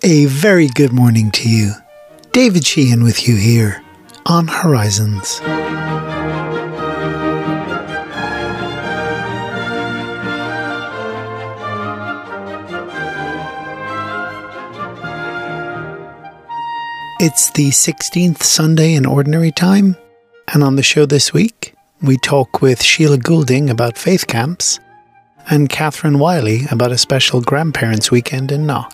A very good morning to you. David Sheehan with you here on Horizons. It's the 16th Sunday in Ordinary Time, and on the show this week, we talk with Sheila Goulding about faith camps and Catherine Wiley about a special grandparents' weekend in Knock.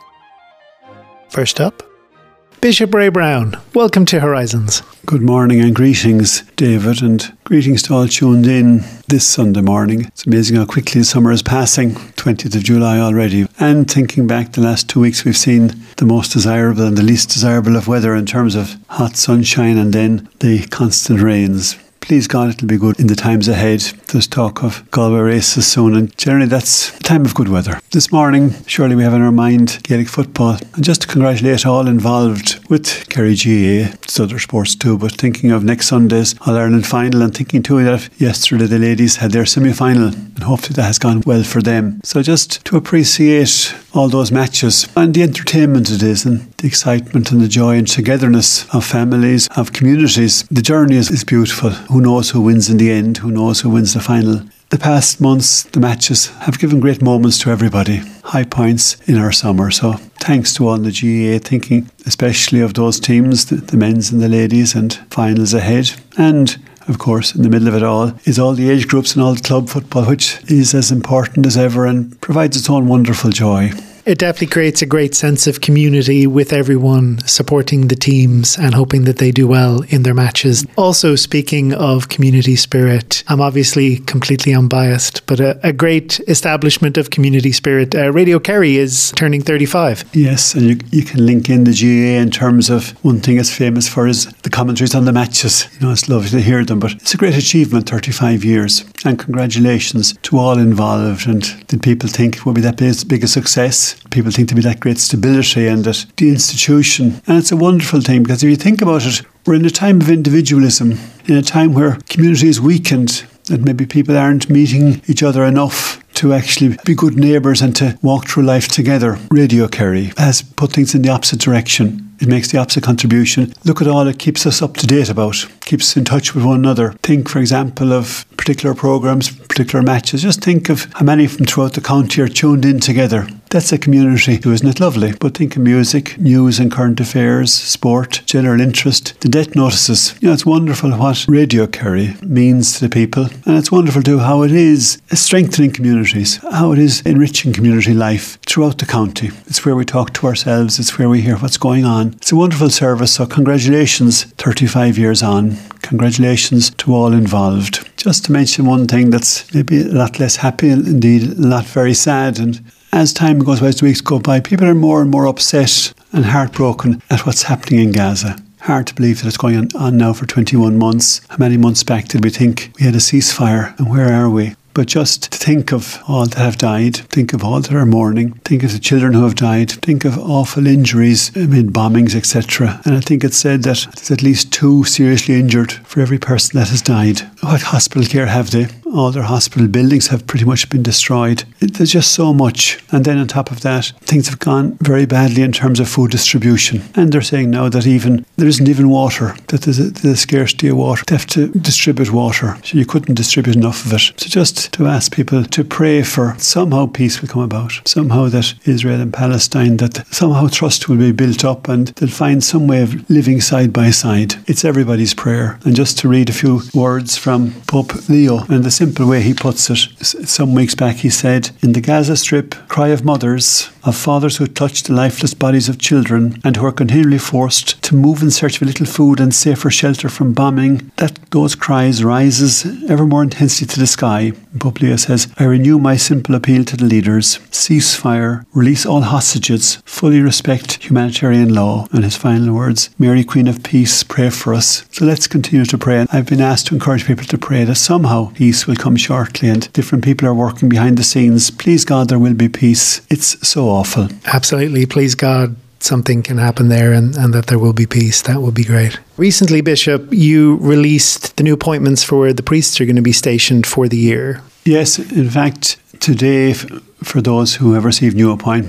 First up, Bishop Ray Brown. Welcome to Horizons. Good morning and greetings, David, and greetings to all tuned in this Sunday morning. It's amazing how quickly the summer is passing, 20th of July already. And thinking back the last 2 weeks, we've seen the most desirable and the least desirable of weather in terms of hot sunshine and then the constant rains. Please God, it'll be good in the times ahead. There's talk of Galway races soon, and generally that's a time of good weather. This morning, surely we have in our mind Gaelic football, and just to congratulate all involved with Kerry GAA, it's other sports too, but thinking of next Sunday's All-Ireland final, and thinking too that yesterday the ladies had their semi-final, and hopefully that has gone well for them. So just to appreciate all those matches and the entertainment it is, and the excitement and the joy and togetherness of families, of communities. The journey is beautiful. Who knows who wins in the end? Who knows who wins the final? The past months, the matches have given great moments to everybody. High points in our summer. So thanks to all the GAA, thinking especially of those teams, the men's and the ladies, and finals ahead. And of course, in the middle of it all is all the age groups and all the club football, which is as important as ever and provides its own wonderful joy. It definitely creates a great sense of community with everyone supporting the teams and hoping that they do well in their matches. Also, speaking of community spirit, I'm obviously completely unbiased, but a great establishment of community spirit. Radio Kerry is turning 35. Yes, and you can link in the GAA in terms of one thing it's famous for is the commentaries on the matches. You know, it's lovely to hear them, but it's a great achievement, 35 years. And congratulations to all involved. And did people think it would be that big a success? People think to be that great stability and that the institution. And it's a wonderful thing because if you think about it, we're in a time of individualism, in a time where community is weakened, that maybe people aren't meeting each other enough to actually be good neighbours and to walk through life together. Radio Kerry has put things in the opposite direction. It makes the opposite contribution. Look at all it keeps us up to date about, keeps us in touch with one another. Think, for example, of particular programmes, particular matches. Just think of how many from throughout the county are tuned in together. That's a community too, isn't it lovely? But think of music, news and current affairs, sport, general interest, the death notices. You know, it's wonderful what Radio Kerry means to the people. And it's wonderful too how it is strengthening communities, how it is enriching community life throughout the county. It's where we talk to ourselves. It's where we hear what's going on. It's a wonderful service. So congratulations, 35 years on. Congratulations to all involved. Just to mention one thing that's maybe a lot less happy, indeed a lot very sad, and as time goes by, as the weeks go by, people are more and more upset and heartbroken at what's happening in Gaza. Hard to believe that it's going on now for 21 months. How many months back did we think we had a ceasefire, and where are we? But just to think of all that have died, think of all that are mourning, think of the children who have died, think of awful injuries amid bombings, etc. And I think it's said that there's at least 2 seriously injured for every person that has died. What hospital care have they? All their hospital buildings have pretty much been destroyed. There's just so much. And then on top of that, things have gone very badly in terms of food distribution. And they're saying now that there isn't even water, that there's a scarcity of water. They have to distribute water. So you couldn't distribute enough of it. So just to ask people to pray for somehow peace will come about. Somehow that Israel and Palestine, that somehow trust will be built up and they'll find some way of living side by side. It's everybody's prayer. And just to read a few words from Pope Leo and the simple way he puts it. Some weeks back he said, "In the Gaza Strip, cry of mothers, of fathers who touch the lifeless bodies of children and who are continually forced to move in search of a little food and safer shelter from bombing, that those cries rises ever more intensely to the sky." Pope Leo says, "I renew my simple appeal to the leaders. Ceasefire, release all hostages, fully respect humanitarian law." And his final words, "Mary, Queen of Peace, pray for us." So let's continue to pray. I've been asked to encourage people to pray that somehow peace will come shortly, and different people are working behind the scenes. Please God, there will be peace. It's so awful. Absolutely. Please God, something can happen there and that there will be peace. That would be great. Recently, Bishop, you released the new appointments for where the priests are going to be stationed for the year. Yes, in fact, today, for those who have received new appointments,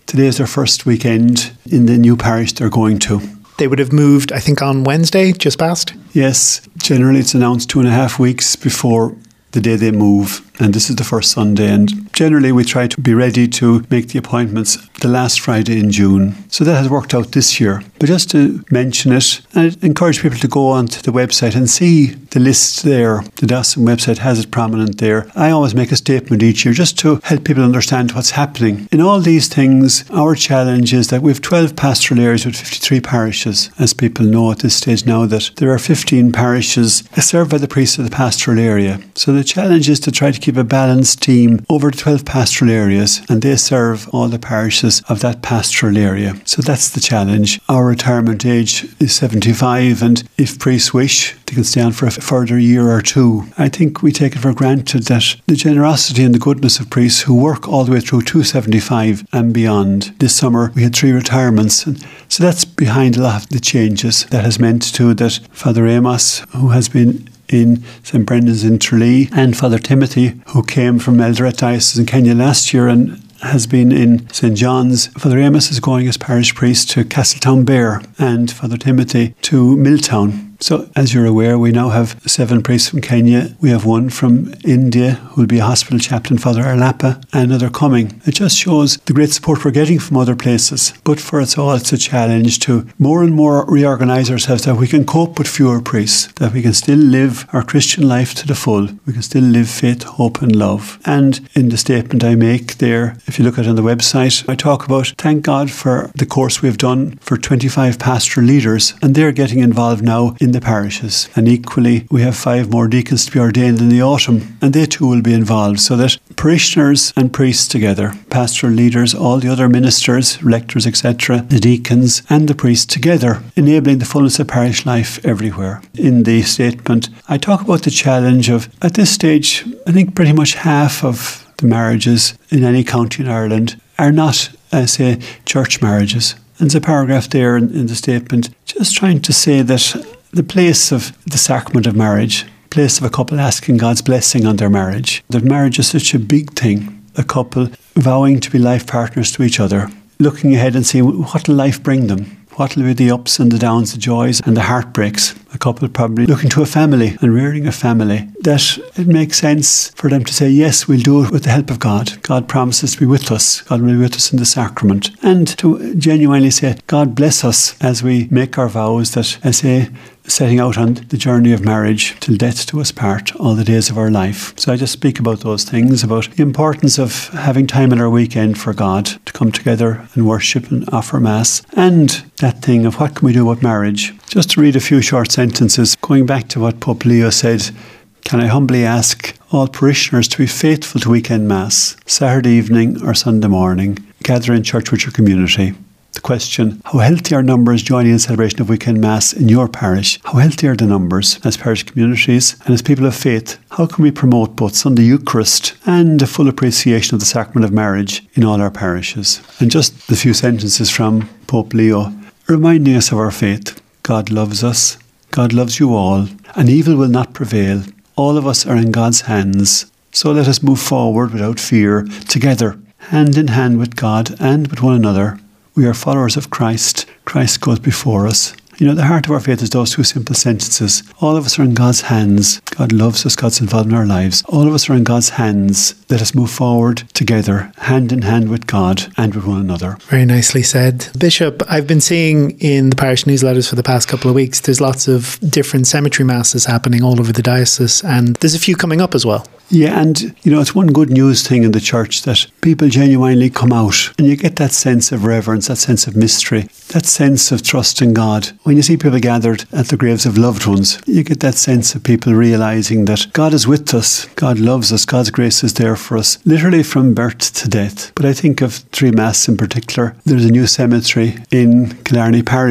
Today is their first weekend in the new parish they're going to. They would have moved, I think, on Wednesday, just past? Yes. Generally, it's announced 2.5 weeks before the day they move. And this is the first Sunday. And generally, we try to be ready to make the appointments the last Friday in June. So that has worked out this year. But just to mention it, I encourage people to go onto the website and see the list there. The Dawson website has it prominent there. I always make a statement each year just to help people understand what's happening. In all these things, our challenge is that we have 12 pastoral areas with 53 parishes. As people know at this stage now that there are 15 parishes served by the priests of the pastoral area. So the challenge is to try to keep a balanced team over 12 pastoral areas, and they serve all the parishes of that pastoral area. So that's the challenge. Our retirement age is 75, and if priests wish, they can stay on for a further year or two. I think we take it for granted that the generosity and the goodness of priests who work all the way through to 75 and beyond. This summer we had 3 retirements, and so that's behind a lot of the changes. That has meant too that Father Amos, who has been in St. Brendan's in Tralee, and Father Timothy, who came from Eldoret Diocese in Kenya last year and has been in St. John's. Father Amos is going as parish priest to Castletownbere, and Father Timothy to Milltown. So, as you're aware, we now have 7 priests from Kenya. We have 1 from India who will be a hospital chaplain, Father Arlapa, and another coming. It just shows the great support we're getting from other places. But for us all, it's a challenge to more and more reorganise ourselves, that we can cope with fewer priests, that we can still live our Christian life to the full. We can still live faith, hope and love. And in the statement I make there, if you look at it on the website, I talk about, thank God for the course we've done for 25 pastoral leaders, and they're getting involved now in the parishes. And equally, we have 5 more deacons to be ordained in the autumn, and they too will be involved, so that parishioners and priests together, pastoral leaders, all the other ministers, rectors, etc., the deacons and the priests together, enabling the fullness of parish life everywhere. In the statement, I talk about the challenge of, at this stage, I think pretty much half of the marriages in any county in Ireland are not, say, church marriages. And there's a paragraph there in the statement just trying to say that the place of the sacrament of marriage, place of a couple asking God's blessing on their marriage, that marriage is such a big thing, a couple vowing to be life partners to each other, looking ahead and seeing what will life bring them. What will be the ups and the downs, the joys and the heartbreaks? A couple probably looking to a family and rearing a family. That it makes sense for them to say, yes, we'll do it with the help of God. God promises to be with us. God will be with us in the sacrament. And to genuinely say, God bless us as we make our vows that, as say, setting out on the journey of marriage till death do us part, all the days of our life. So I just speak about those things, about the importance of having time in our weekend for God, to come together and worship and offer Mass, and that thing of what can we do with marriage. Just to read a few short sentences, going back to what Pope Leo said, can I humbly ask all parishioners to be faithful to weekend Mass, Saturday evening or Sunday morning, gather in church with your community. The question, how healthy are numbers joining in celebration of weekend Mass in your parish? How healthy are the numbers as parish communities and as people of faith? How can we promote both Sunday Eucharist and a full appreciation of the sacrament of marriage in all our parishes? And just a few sentences from Pope Leo, reminding us of our faith. God loves us. God loves you all, and evil will not prevail. All of us are in God's hands. So let us move forward without fear, together, hand in hand with God and with one another. We are followers of Christ. Christ goes before us. You know, the heart of our faith is those 2 simple sentences. All of us are in God's hands. God loves us. God's involved in our lives. All of us are in God's hands. Let us move forward together, hand in hand with God and with one another. Very nicely said. Bishop, I've been seeing in the parish newsletters for the past couple of weeks, there's lots of different cemetery masses happening all over the diocese, and there's a few coming up as well. Yeah, and you know, it's one good news thing in the church that people genuinely come out and you get that sense of reverence, that sense of mystery, that sense of trust in God. When you see people gathered at the graves of loved ones, you get that sense of people realising that God is with us, God loves us, God's grace is there for us, literally from birth to death. But I think of Three Mass in particular. There's a new cemetery in Killarney Parish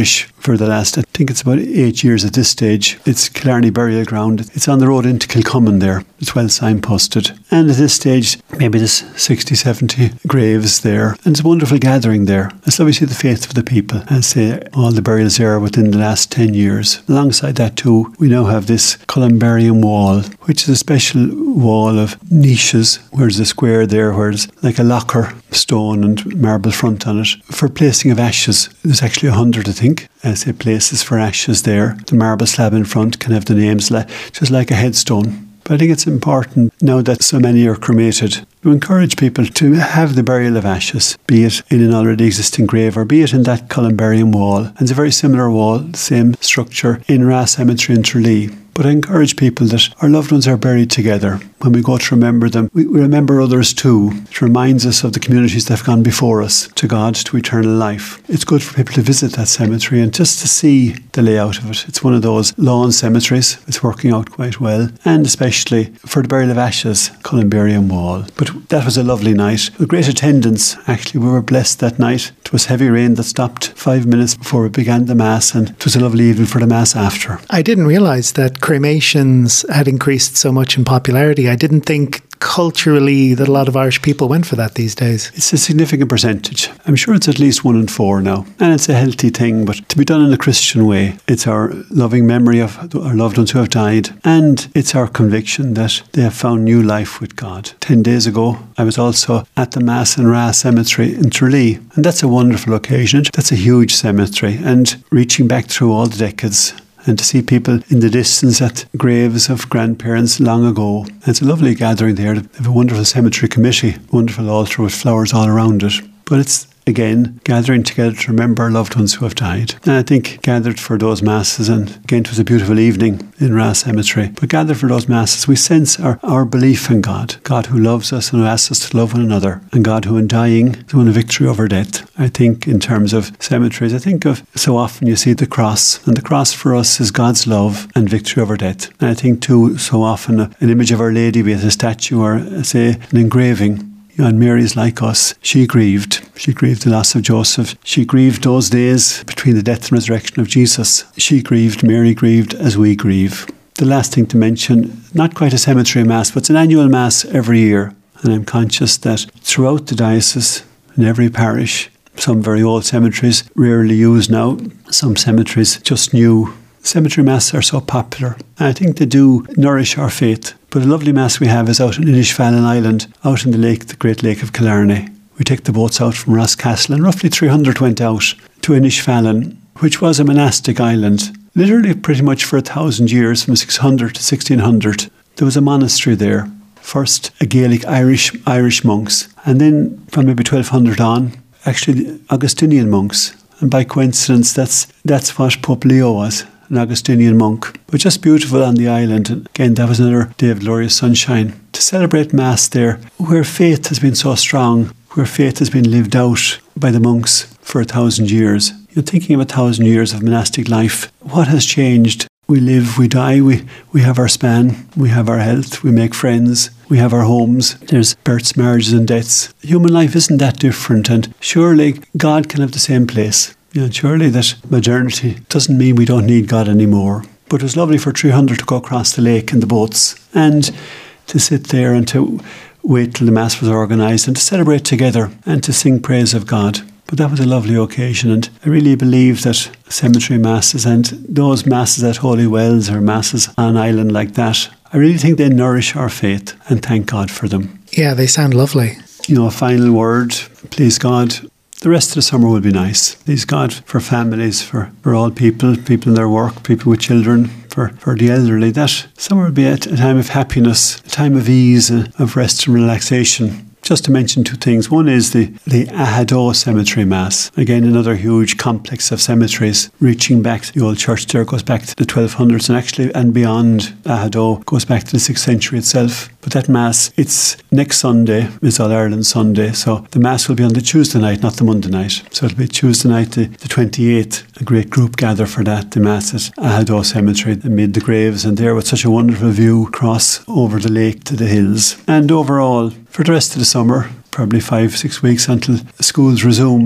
for the last, I think it's about 8 years at this stage. It's Killarney Burial Ground. It's on the road into Kilcummin there. It's well signposted. And at this stage, maybe there's 60, 70 graves there. And it's a wonderful gathering there. It's lovely to see the faith of the people. I say all the burials there within the last 10 years. Alongside that too, we now have this columbarium wall, which is a special wall of niches, where there's a square there, where there's like a locker, stone and marble front on it, for placing of ashes. There's actually 100, I think. I say places for ashes there. The marble slab in front can have the names just like a headstone. But I think it's important, now that so many are cremated, to encourage people to have the burial of ashes, be it in an already existing grave or be it in that columbarium wall. And it's a very similar wall, same structure, in Rath Cemetery in Tralee. But I encourage people that our loved ones are buried together. When we go to remember them, we remember others too. It reminds us of the communities that have gone before us, to God, to eternal life. It's good for people to visit that cemetery and just to see the layout of it. It's one of those lawn cemeteries. It's working out quite well. And especially for the burial of ashes, columbarium wall. But that was a lovely night. With great attendance, actually. We were blessed that night. It was heavy rain that stopped 5 minutes before we began the Mass, and it was a lovely evening for the Mass after. I didn't realise that cremations had increased so much in popularity. I didn't think culturally that a lot of Irish people went for that these days. It's a significant percentage. I'm sure it's at least 1 in 4 now. And it's a healthy thing, but to be done in a Christian way. It's our loving memory of our loved ones who have died. And it's our conviction that they have found new life with God. 10 days ago, I was also at the Mass in Rath Cemetery in Tralee. And that's a wonderful occasion. That's a huge cemetery. And reaching back through all the decades, and to see people in the distance at graves of grandparents long ago. And it's a lovely gathering there. They have a wonderful cemetery committee, wonderful altar with flowers all around it. But it's, again, gathering together to remember our loved ones who have died. And I think gathered for those Masses, and again, it was a beautiful evening in Rath Cemetery, but gathered for those Masses, we sense our belief in God, God who loves us and who asks us to love one another, and God who in dying has won a victory over death. I think in terms of cemeteries, I think of so often you see the cross, and the cross for us is God's love and victory over death. And I think too, so often an image of Our Lady, be it a statue or say an engraving. And Mary's like us. She grieved. She grieved the loss of Joseph. She grieved those days between the death and resurrection of Jesus. She grieved, Mary grieved, as we grieve. The last thing to mention, not quite a cemetery Mass, but it's an annual Mass every year. And I'm conscious that throughout the diocese, in every parish, some very old cemeteries, rarely used now, some cemeteries just new. Cemetery Mass are so popular. I think they do nourish our faith. But a lovely Mass we have is out in Inishfallen Island, out in the lake, the Great Lake of Killarney. We take the boats out from Roscastle, and roughly 300 went out to Inishfallen, which was a monastic island. Literally pretty much for 1,000 years, from 600 to 1600. There was a monastery there. First, a Gaelic Irish monks, and then from maybe 1200 on, actually the Augustinian monks. And by coincidence, that's what Pope Leo was, an Augustinian monk. But just beautiful on the island. And again, that was another day of glorious sunshine. To celebrate Mass there, where faith has been so strong, where faith has been lived out by the monks for 1,000 years. You're thinking of 1,000 years of monastic life. What has changed? We live, we die, we have our span, we have our health, we make friends, we have our homes. There's births, marriages and deaths. Human life isn't that different, and surely God can have the same place. Surely that modernity doesn't mean we don't need God anymore. But it was lovely for 300 to go across the lake in the boats and to sit there and to wait till the Mass was organised and to celebrate together and to sing praise of God. But that was a lovely occasion, and I really believe that cemetery Masses and those Masses at Holy Wells or Masses on an island like that, I really think they nourish our faith, and thank God for them. Yeah, they sound lovely. A final word, please God. The rest of the summer will be nice. Please God for families, for all people in their work, people with children, for the elderly, that summer will be a time of happiness, a time of ease, of rest and relaxation. Just to mention two things. One is the Ahado Cemetery Mass. Again, another huge complex of cemeteries reaching back. The old church there goes back to the 1200s and actually and beyond. Ahado goes back to the 6th century itself. But that Mass, it's next Sunday, is All Ireland Sunday. So the Mass will be on the Tuesday night, not the Monday night. So it'll be Tuesday night, the 28th. A great group gather for that. The Mass at Ahado Cemetery amid the graves, and there with such a wonderful view across over the lake to the hills. And overall, for the rest of the summer, probably 5-6 weeks until schools resume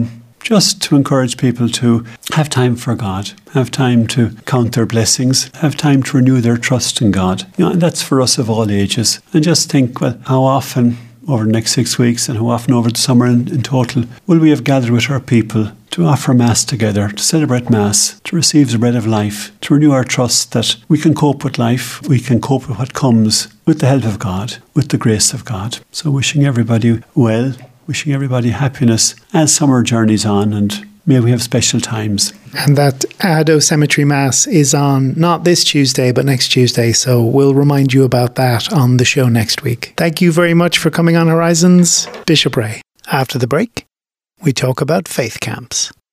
just to encourage people to have time for God, have time to count their blessings, have time to renew their trust in God. And that's for us of all ages. And just think, well, how often over the next 6 weeks and how often over the summer in total will we have gathered with our people to offer Mass together, to celebrate Mass, to receive the bread of life, to renew our trust that we can cope with life, we can cope with what comes with the help of God, with the grace of God. So wishing everybody well, wishing everybody happiness as summer journeys on, and may we have special times. And that Addo Cemetery Mass is on not this Tuesday, but next Tuesday. So we'll remind you about that on the show next week. Thank you very much for coming on Horizons, Bishop Ray. After the break, we talk about faith camps.